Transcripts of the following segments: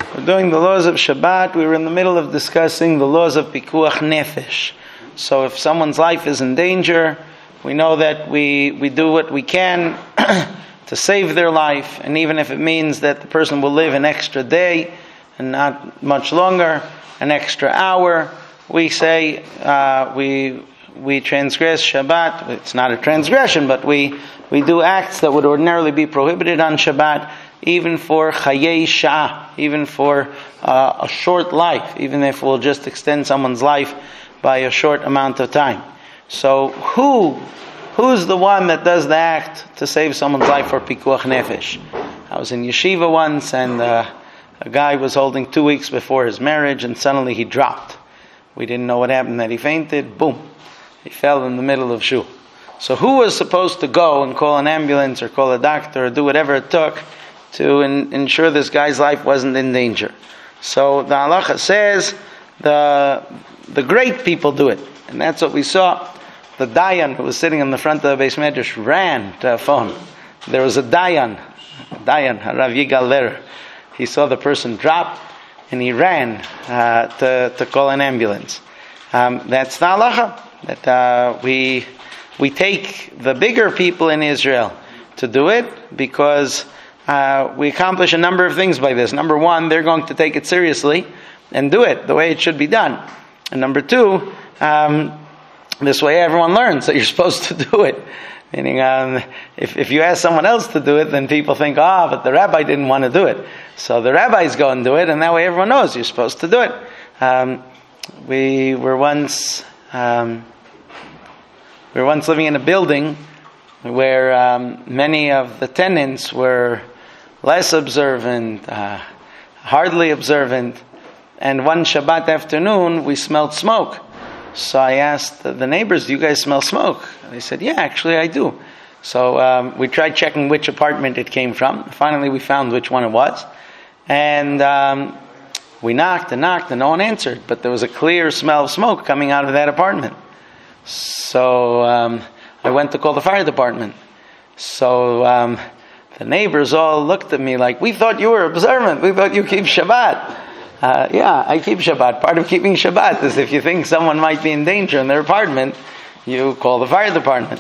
We're doing the laws of Shabbat. We were in the middle of discussing the laws of Pikuach Nefesh. So if someone's life is in danger, we know that we do what we can to save their life. And even if it means that the person will live an extra day and not much longer, an extra hour, we say we transgress Shabbat. It's not a transgression, but we do acts that would ordinarily be prohibited on Shabbat, even for Chayei Sha'ah, even for a short life, even if we'll just extend someone's life by a short amount of time. So who's the one that does the act to save someone's life for Pikuach Nefesh? I was in yeshiva once, and a guy was holding 2 weeks before his marriage, and suddenly he dropped. We didn't know what happened, that he fainted. Boom. He fell in the middle of shul. So who was supposed to go and call an ambulance or call a doctor or do whatever it took to ensure this guy's life wasn't in danger? So the halacha says the great people do it. And that's what we saw. The Dayan who was sitting in the front of the Beis Medrash ran to a phone. There was a Dayan, Rav Yigal Lerer. He saw the person drop and he ran to call an ambulance. That's the halacha. That we take the bigger people in Israel to do it because we accomplish a number of things by this. Number one, they're going to take it seriously and do it the way it should be done. And number two, this way everyone learns that you're supposed to do it. Meaning, if you ask someone else to do it, then people think, but the rabbi didn't want to do it. So the rabbis go and do it, and that way everyone knows you're supposed to do it. We were once living in a building where many of the tenants were less observant, hardly observant, and one Shabbat afternoon we smelled smoke. So I asked the neighbors, "Do you guys smell smoke?" And they said, "Yeah, actually I do." So we tried checking which apartment it came from. Finally we found which one it was. And we knocked and no one answered. But there was a clear smell of smoke coming out of that apartment. So I went to call the fire department. So the neighbors all looked at me like, "We thought you were observant. We thought you keep Shabbat." Yeah, I keep Shabbat. Part of keeping Shabbat is if you think someone might be in danger in their apartment, you call the fire department.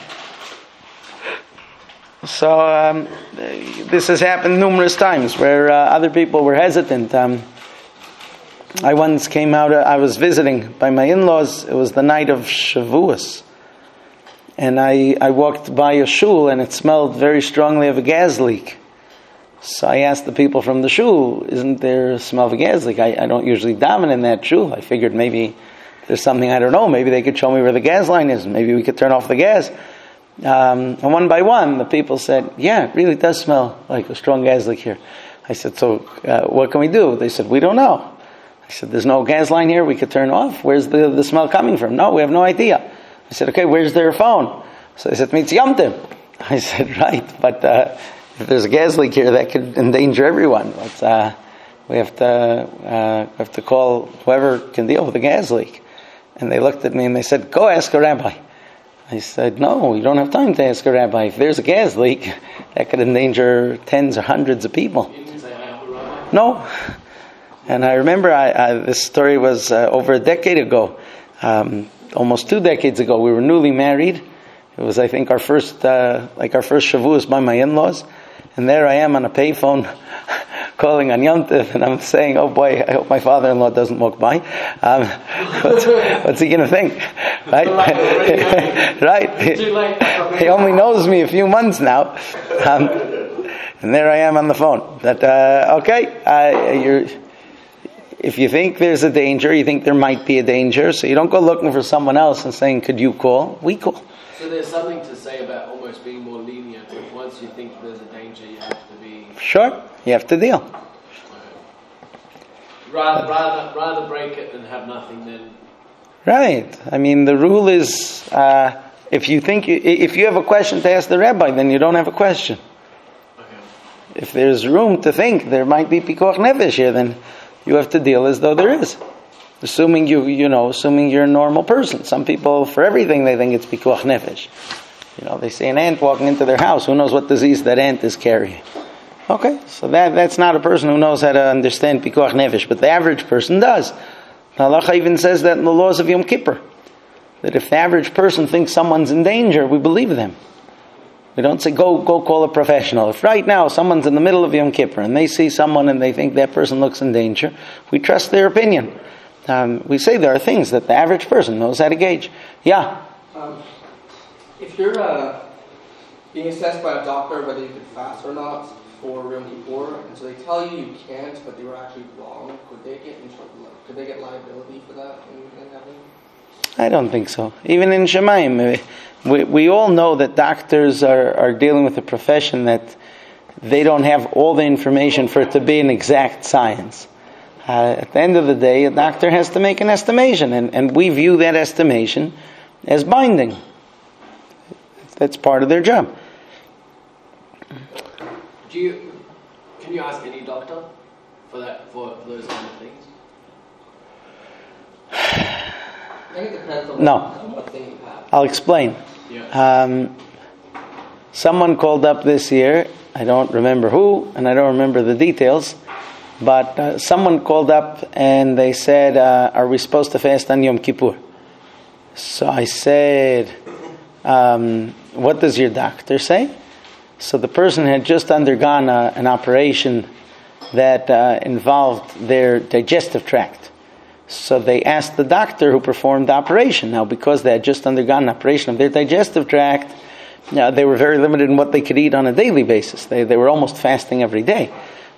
So this has happened numerous times where other people were hesitant. I once came out, I was visiting by my in-laws. It was the night of Shavuos. And I walked by a shul and it smelled very strongly of a gas leak. So I asked the people from the shul, "Isn't there a smell of a gas leak? I don't usually daven in that shul." I figured maybe there's something I don't know. Maybe they could show me where the gas line is. Maybe we could turn off the gas. And one by one, the people said, "Yeah, it really does smell like a strong gas leak here." I said, "So what can we do?" They said, "We don't know." I said, "There's no gas line here we could turn off? Where's the smell coming from?" "No, we have no idea." I said, "Okay, where's their phone?" So they said, "It's Yom Tov." I said, "Right, but if there's a gas leak here, that could endanger everyone. But, we have to call whoever can deal with the gas leak." And they looked at me and they said, "Go ask a rabbi." I said, "No, you don't have time to ask a rabbi. If there's a gas leak, that could endanger tens or hundreds of people." You didn't say I have a rabbi? No. And I remember this story was over a decade ago, almost 2 decades ago. We were newly married. It was, I think, our first Shavuos by my in-laws. And there I am on a payphone calling on Yom Tov, and I'm saying, "Oh boy, I hope my father-in-law doesn't walk by. What's he going to think?" Right? Right? He only knows me a few months now. And there I am on the phone. If you think there's a danger, you think there might be a danger, so you don't go looking for someone else and saying, "Could you call?" We call. So there's something to say about almost being more lenient. If once you think there's a danger, you have to be... Sure, you have to deal. Rather break it than have nothing then... Right. I mean, the rule is, if you have a question to ask the rabbi, then you don't have a question. Okay. If there's room to think there might be pikuach nefesh here, then you have to deal as though there is. Assuming you're a normal person. Some people, for everything, they think it's pikuach nefesh. They see an ant walking into their house. Who knows what disease that ant is carrying? Okay, so that's not a person who knows how to understand Pikuach Nefesh, but the average person does. The halacha even says that in the laws of Yom Kippur, that if the average person thinks someone's in danger, we believe them. We don't say, go call a professional. If right now someone's in the middle of Yom Kippur and they see someone and they think that person looks in danger, we trust their opinion. We say there are things that the average person knows how to gauge. Yeah? If you're being assessed by a doctor whether you could fast or not for Yom Kippur, and so they tell you can't, but they were actually wrong, could they get in trouble? Could they get liability for that in heaven? I don't think so. Even in Shemaim, we all know that doctors are dealing with a profession that they don't have all the information for it to be an exact science. At the end of the day, a doctor has to make an estimation, and we view that estimation as binding. That's part of their job. Can you ask any doctor for those kind of things? No. I'll explain. Yeah. Someone called up this year, I don't remember who, and I don't remember the details, but someone called up and they said, are we supposed to fast on Yom Kippur? So I said, what does your doctor say? So the person had just undergone an operation that involved their digestive tract. So they asked the doctor who performed the operation. Now, because they had just undergone an operation of their digestive tract, they were very limited in what they could eat on a daily basis. They were almost fasting every day.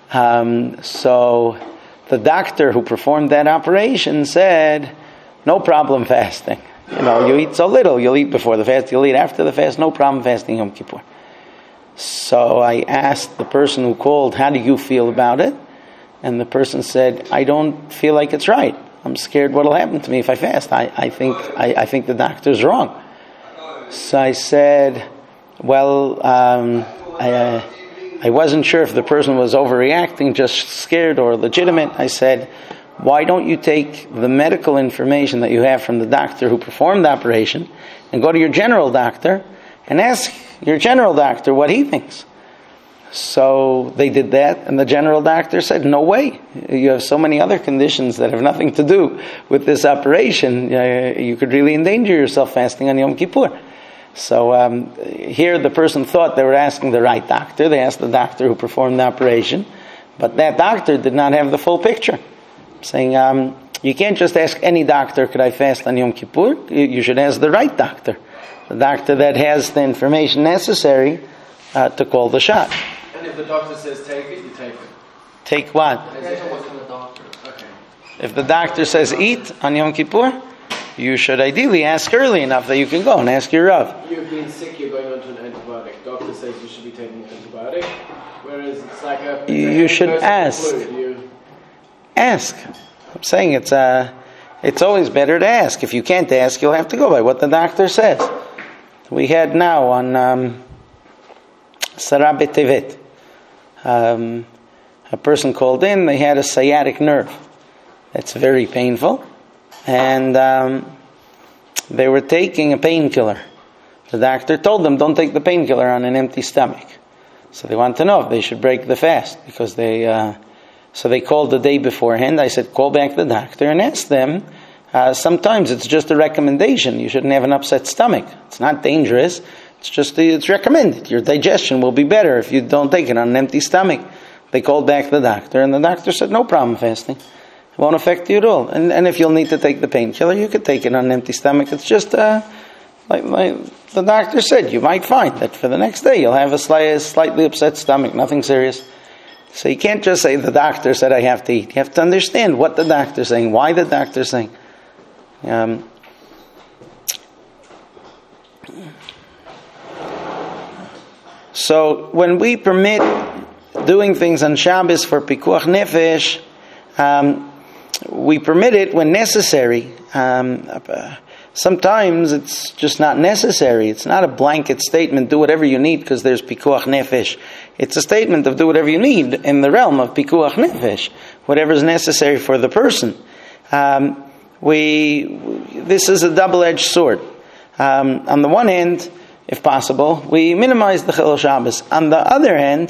So the doctor who performed that operation said, no problem fasting. You eat so little, you'll eat before the fast, you'll eat after the fast, no problem fasting Yom Kippur. So I asked the person who called, how do you feel about it? And the person said, I don't feel like it's right. I'm scared what will happen to me if I fast. I think the doctor's wrong. So I said, well, I wasn't sure if the person was overreacting, just scared, or legitimate. I said, why don't you take the medical information that you have from the doctor who performed the operation and go to your general doctor and ask your general doctor what he thinks? So they did that, and the general doctor said, no way. You have so many other conditions that have nothing to do with this operation. You could really endanger yourself fasting on Yom Kippur. So here the person thought they were asking the right doctor. They asked the doctor who performed the operation, but that doctor did not have the full picture. Saying, you can't just ask any doctor, could I fast on Yom Kippur? You should ask the right doctor. The doctor that has the information necessary to call the shot. And if the doctor says take it, you take it. Take what? Okay. If the doctor says eat on Yom Kippur, you should ideally ask early enough that you can go and ask your Rav. You've been sick, you're going on to an antibiotic. Doctor says you should be taking an antibiotic. Whereas it's like you should ask. Ask. I'm saying it's always better to ask. If you can't ask, you'll have to go by what the doctor says. We had now on Sarah B'Tevet, a person called in, they had a sciatic nerve. That's very painful. And they were taking a painkiller. The doctor told them, don't take the painkiller on an empty stomach. So they want to know if they should break the fast, because so they called the day beforehand. I said, call back the doctor and ask them. Sometimes it's just a recommendation. You shouldn't have an upset stomach. It's not dangerous. It's recommended. Your digestion will be better if you don't take it on an empty stomach. They called back the doctor, and the doctor said, no problem fasting. It won't affect you at all. And if you'll need to take the painkiller, you could take it on an empty stomach. It's just, like the doctor said, you might find that for the next day you'll have a slightly upset stomach, nothing serious. So you can't just say, the doctor said I have to eat. You have to understand what the doctor's saying, why the doctor's saying. So when we permit doing things on Shabbos for Pikuach Nefesh, we permit it when necessary. Sometimes it's just not necessary. It's not a blanket statement, do whatever you need because there's Pikuach Nefesh. It's a statement of do whatever you need in the realm of Pikuach Nefesh, whatever is necessary for the person. This is a double-edged sword. On the one hand, if possible, we minimize the Chilul Shabbos. On the other hand,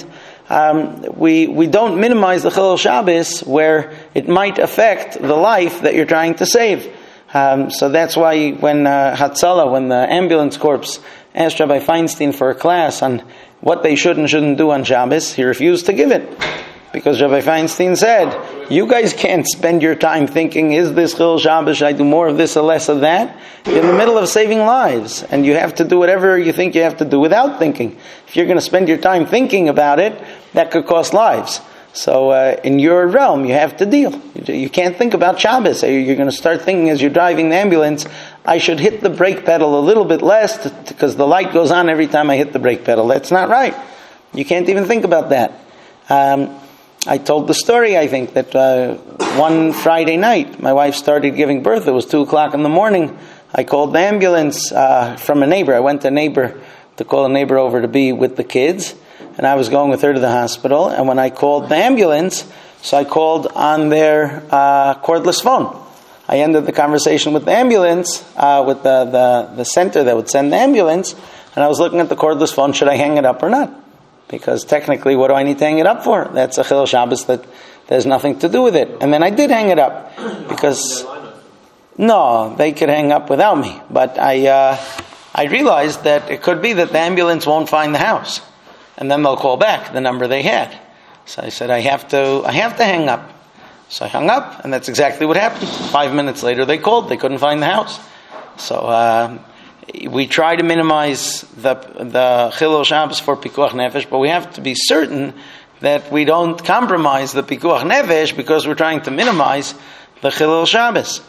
we don't minimize the Chilul Shabbos where it might affect the life that you're trying to save. So that's why when Hatzalah, when the ambulance corps asked Rabbi Feinstein for a class on what they should and shouldn't do on Shabbos, he refused to give it. Because Rabbi Feinstein said, you guys can't spend your time thinking, is this Chilul Shabbos, should I do more of this or less of that? You're in the middle of saving lives, and you have to do whatever you think you have to do without thinking. If you're going to spend your time thinking about it, that could cost lives. So in your realm, you have to deal. You can't think about Shabbos. You're going to start thinking as you're driving the ambulance, I should hit the brake pedal a little bit less because the light goes on every time I hit the brake pedal. That's not right. You can't even think about that. I told the story, I think, that one Friday night, my wife started giving birth. It was 2 o'clock in the morning. I called the ambulance from a neighbor. I went to call a neighbor over to be with the kids. And I was going with her to the hospital. And when I called the ambulance, so I called on their cordless phone. I ended the conversation with the ambulance, with the center that would send the ambulance. And I was looking at the cordless phone, should I hang it up or not? Because technically, what do I need to hang it up for? That's a Chilul Shabbos that there's nothing to do with it. And then I did hang it up. Because, no, they could hang up without me. But I realized that it could be that the ambulance won't find the house. And then they'll call back the number they had. So I said, I have to hang up. So I hung up, and that's exactly what happened. 5 minutes later, they called. They couldn't find the house. So we try to minimize the Chilul Shabbos for Pikuach Nefesh, but we have to be certain that we don't compromise the Pikuach Nefesh because we're trying to minimize the Chilul Shabbos.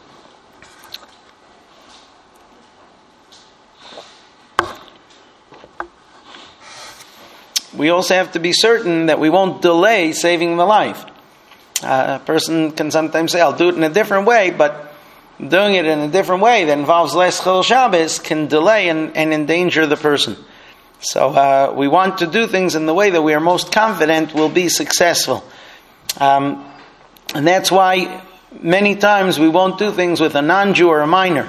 We also have to be certain that we won't delay saving the life. A person can sometimes say, I'll do it in a different way, but doing it in a different way that involves less Chilul Shabbos can delay and endanger the person. So we want to do things in the way that we are most confident will be successful. And that's why many times we won't do things with a non-Jew or a minor.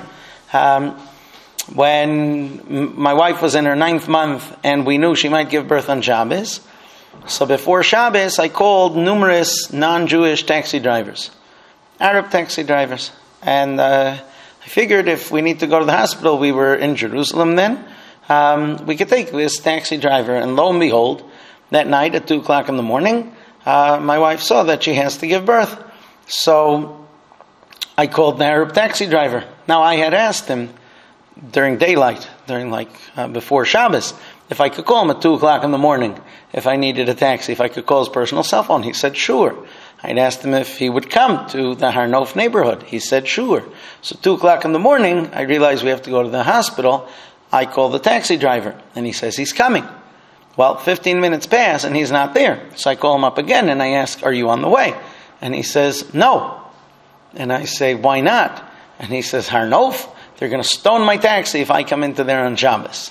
When my wife was in her 9th month and we knew she might give birth on Shabbos, so before Shabbos I called numerous non-Jewish taxi drivers, Arab taxi drivers, and I figured if we need to go to the hospital, we were in Jerusalem then, we could take this taxi driver. And lo and behold, that night at 2 o'clock in the morning, my wife saw that she has to give birth. So I called the Arab taxi driver. Now I had asked him during daylight, before Shabbos, if I could call him at 2 o'clock in the morning, if I needed a taxi, if I could call his personal cell phone. He said, sure. I'd asked him if he would come to the Har Nof neighborhood. He said, sure. So 2 o'clock in the morning, I realized we have to go to the hospital. I call the taxi driver, and he says he's coming. Well, 15 minutes pass, and he's not there. So I call him up again, and I ask, are you on the way? And he says, no. And I say, why not? And he says, Har Nof, they're going to stone my taxi if I come into there on Shabbos.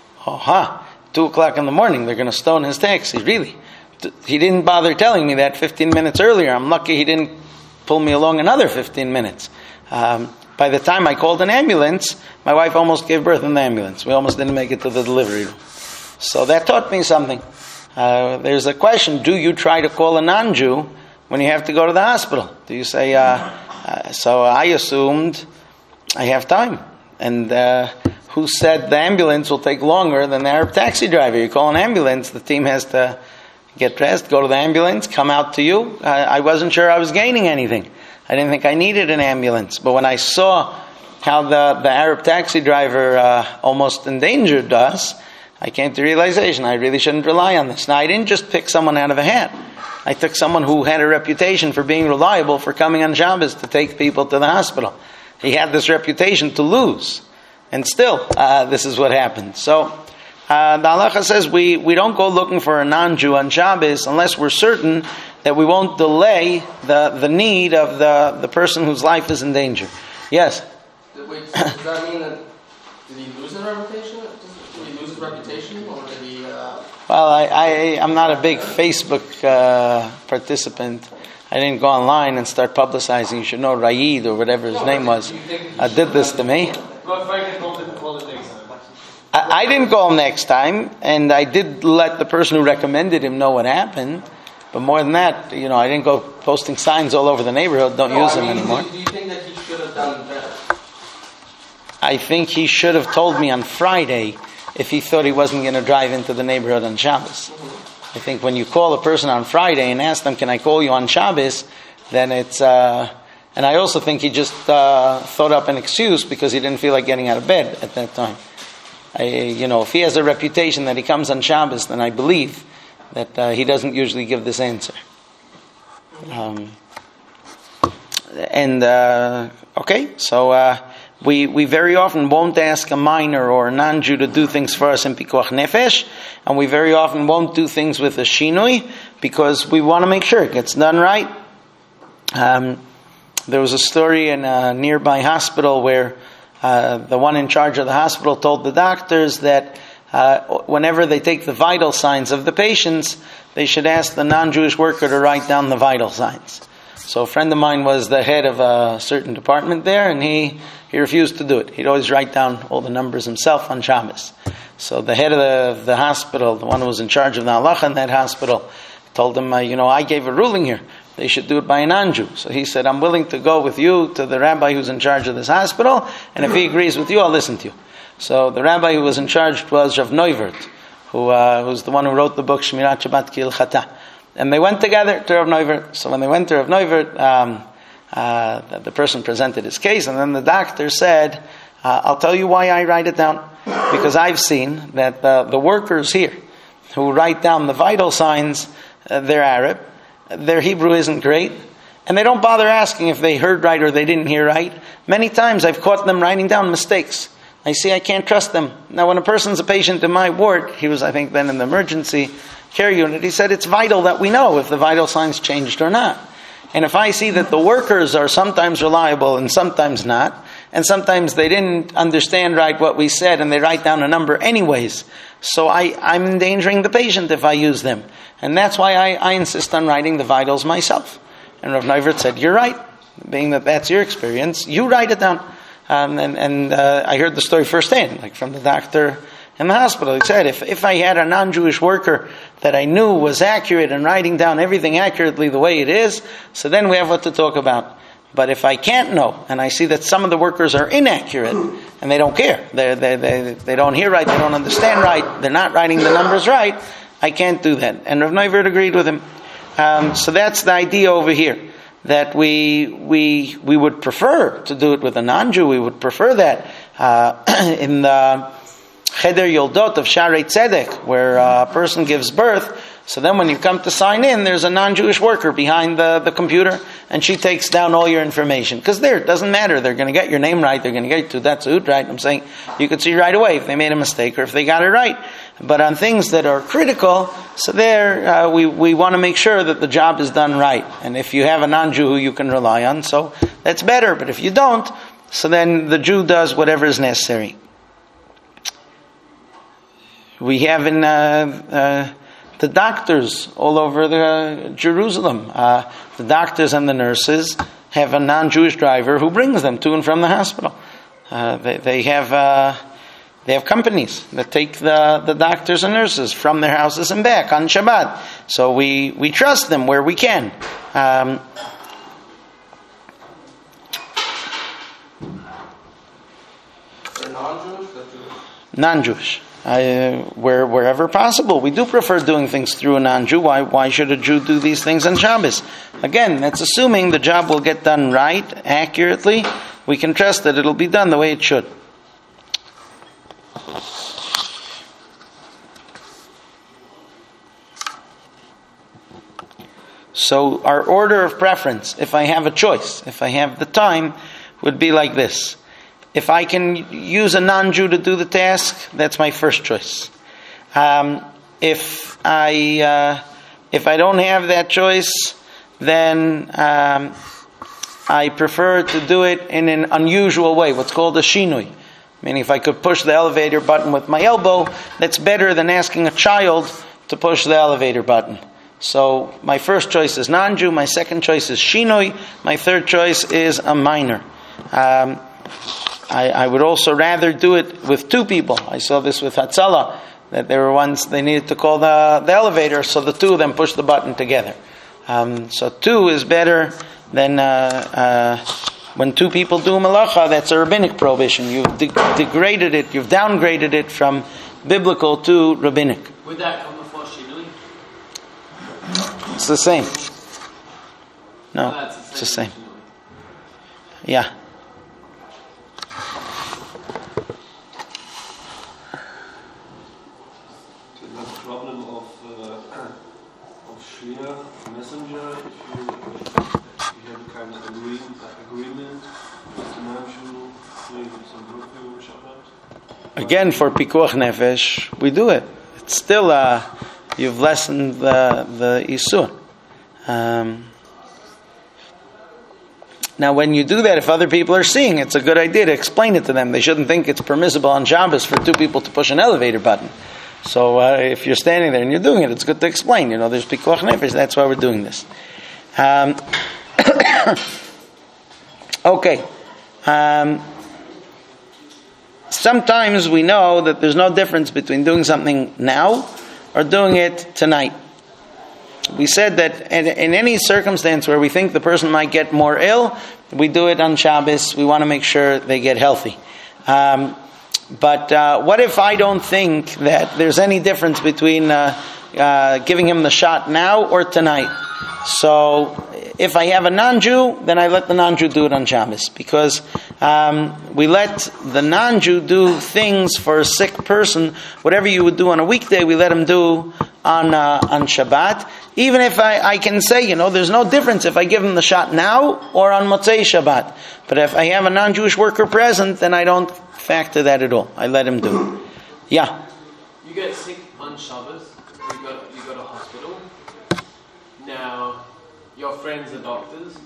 2 o'clock in the morning, they're going to stone his taxi, really. He didn't bother telling me that 15 minutes earlier. I'm lucky he didn't pull me along another 15 minutes. By the time I called an ambulance, my wife almost gave birth in the ambulance. We almost didn't make it to the delivery room. So that taught me something. There's a question, do you try to call a non-Jew when you have to go to the hospital? Do you say, so I assumed I have time. And who said the ambulance will take longer than the Arab taxi driver? You call an ambulance, the team has to get dressed, go to the ambulance, come out to you. I wasn't sure I was gaining anything. I didn't think I needed an ambulance. But when I saw how the Arab taxi driver almost endangered us, I came to realization I really shouldn't rely on this. Now, I didn't just pick someone out of a hat. I took someone who had a reputation for being reliable, for coming on Shabbos to take people to the hospital. He had this reputation to lose. And still, this is what happened. So, the halacha says we don't go looking for a non-Jew on Shabbos unless we're certain that we won't delay the need of the person whose life is in danger. Yes? Wait, so does that mean that, did he lose his reputation? Did he lose his reputation? Or did he... Well, I'm not a big Facebook participant. I didn't go online and start publicizing. You should know Raid or whatever his name was. Did this to me. I didn't call him next time, and I did let the person who recommended him know what happened. But more than that, I didn't go posting signs all over the neighborhood. Don't use them anymore. Do you think that he should have done better? I think he should have told me on Friday if he thought he wasn't going to drive into the neighborhood on Shabbos. I think when you call a person on Friday and ask them, "Can I call you on Shabbos?" then it's. And I also think he just thought up an excuse because he didn't feel like getting out of bed at that time. If he has a reputation that he comes on Shabbos, then I believe that he doesn't usually give this answer. So we very often won't ask a minor or a non-Jew to do things for us in Pikuach Nefesh, and we very often won't do things with a Shinui because we want to make sure it gets done right. There was a story in a nearby hospital where the one in charge of the hospital told the doctors that whenever they take the vital signs of the patients, they should ask the non-Jewish worker to write down the vital signs. So a friend of mine was the head of a certain department there, and he refused to do it. He'd always write down all the numbers himself on Shabbos. So the head of the hospital, the one who was in charge of the halacha in that hospital, told him, I gave a ruling here. They should do it by a non-Jew. So he said, I'm willing to go with you to the rabbi who's in charge of this hospital, and if he agrees with you, I'll listen to you. So the rabbi who was in charge was Rav Neuvert, who's the one who wrote the book Shmirat Shabbat K'Hilchata. And they went together to Rav Neuvert. So when they went to Rav Neuvert, the person presented his case, and then the doctor said, I'll tell you why I write it down. Because I've seen that the workers here who write down the vital signs, they're Arab, their Hebrew isn't great, and they don't bother asking if they heard right or they didn't hear right. Many times I've caught them writing down mistakes. I see I can't trust them. Now when a person's a patient in my ward, he was I think then in the emergency care unit, he said it's vital that we know if the vital signs changed or not. And if I see that the workers are sometimes reliable and sometimes not, and sometimes they didn't understand right what we said and they write down a number anyways, so I'm endangering the patient if I use them. And that's why I insist on writing the vitals myself. And Rav Neuvert said, you're right, being that that's your experience, you write it down. I heard the story firsthand, like from the doctor in the hospital. He said, if I had a non-Jewish worker that I knew was accurate and writing down everything accurately the way it is, so then we have what to talk about. But if I can't know, and I see that some of the workers are inaccurate, and they don't care, they don't hear right, they don't understand right, they're not writing the numbers right, I can't do that. And Rav Neuvert agreed with him. So that's the idea over here, that we would prefer to do it with a non-Jew. We would prefer that in the Cheder Yoldot of Sharei Tzedek, where a person gives birth. So then when you come to sign in, there's a non-Jewish worker behind the computer, and she takes down all your information. Because it doesn't matter. They're going to get your name right. They're going to get Teudat Zehut right. I'm saying you could see right away if they made a mistake or if they got it right. But on things that are critical, so there we want to make sure that the job is done right. And if you have a non-Jew who you can rely on, so that's better. But if you don't, so then the Jew does whatever is necessary. We have in the doctors all over Jerusalem. The doctors and the nurses have a non-Jewish driver who brings them to and from the hospital. They have companies that take the doctors and nurses from their houses and back on Shabbat. So we trust them where we can. They're non-Jewish? Non-Jewish. Wherever possible. We do prefer doing things through a non-Jew. Why should a Jew do these things on Shabbos? Again, that's assuming the job will get done right, accurately. We can trust that it'll be done the way it should. So our order of preference, if I have a choice, if I have the time, would be like this. If I can use a non-Jew to do the task, that's my first choice. If I don't have that choice, then I prefer to do it in an unusual way, what's called a shinui. Meaning if I could push the elevator button with my elbow, that's better than asking a child to push the elevator button. So my first choice is non-Jew, my second choice is shinui, my third choice is a minor. I would also rather do it with two people. I saw this with Hatzalah, that there were ones they needed to call the elevator, so the two of them push the button together. So two is better than when two people do malacha. That's a rabbinic prohibition. You've degraded it, you've downgraded it from biblical to rabbinic. Would that come before Shinui? It's the same. No, That's it's the same. Shinui. Yeah. The problem of shliach messenger, if you have a kind of agreement with the Jew doing some work for Shabbat. Again, for pikuach nefesh, we do it. It's still you've lessened the isur. Now, when you do that, if other people are seeing, it's a good idea to explain it to them. They shouldn't think it's permissible on Shabbos for two people to push an elevator button. So if you're standing there and you're doing it, it's good to explain. There's pikuach nefesh. That's why we're doing this. Okay. Sometimes we know that there's no difference between doing something now or doing it tonight. We said that in any circumstance where we think the person might get more ill, we do it on Shabbos. We want to make sure they get healthy. But what if I don't think that there's any difference between giving him the shot now or tonight? So if I have a non-Jew, then I let the non-Jew do it on Shabbos, because we let the non-Jew do things for a sick person. Whatever you would do on a weekday, we let him do on Shabbat. Even if I can say, there's no difference if I give him the shot now or on Motzei Shabbat. But if I have a non-Jewish worker present, then I don't factor that at all. I let him do it. Yeah. You get sick on Shabbos. You go to hospital. Now, your friends are doctors.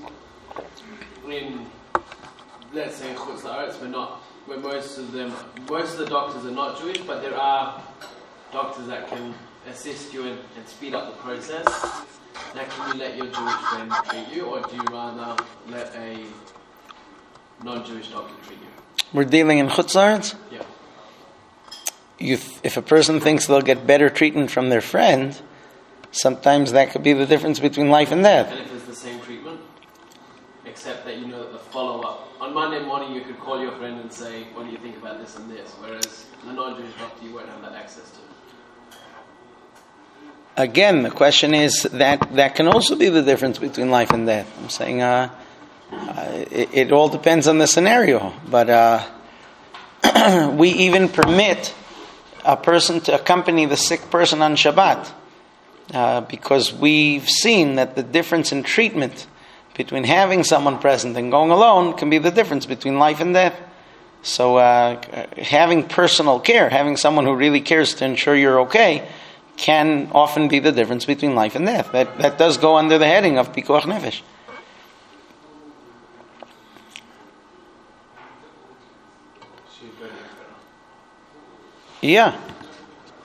Let's say in Chutz La'aretz, where most of the doctors are not Jewish, but there are doctors that can assist you and speed up the process. Now, can you let your Jewish friend treat you, or do you rather let a non-Jewish doctor treat you? We're dealing in Chutz La'aretz? Yeah. If a person thinks they'll get better treatment from their friend, sometimes that could be the difference between life and death. And if it's the same treatment, except that that the follow-up. On Monday morning, you could call your friend and say, what do you think about this and this? Whereas the non-Jewish doctor, you won't have that access to. Again, the question is that can also be the difference between life and death. I'm saying it all depends on the scenario. But we even permit a person to accompany the sick person on Shabbat, because we've seen that the difference in treatment between having someone present and going alone can be the difference between life and death. So having personal care, having someone who really cares to ensure you're okay, can often be the difference between life and death. That does go under the heading of pikuach nefesh. Yeah.